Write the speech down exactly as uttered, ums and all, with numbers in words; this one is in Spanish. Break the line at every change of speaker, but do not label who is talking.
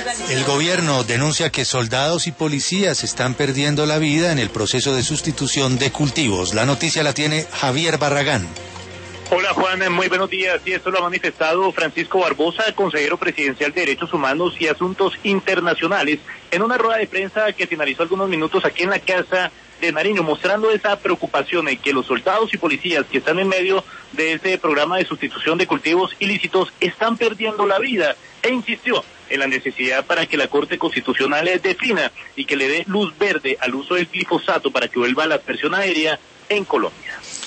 El gobierno denuncia que soldados y policías están perdiendo la vida en el proceso de sustitución de cultivos. La noticia la tiene Javier Barragán.
Hola Juan, muy buenos días. Y esto lo ha manifestado Francisco Barbosa, consejero presidencial de Derechos Humanos y Asuntos Internacionales, en una rueda de prensa que finalizó algunos minutos aquí en la Casa de Nariño, mostrando esa preocupación en que los soldados y policías que están en medio de este programa de sustitución de cultivos ilícitos están perdiendo la vida, e insistió en la necesidad para que la Corte Constitucional defina y que le dé luz verde al uso del glifosato para que vuelva a la aspersión aérea en Colombia.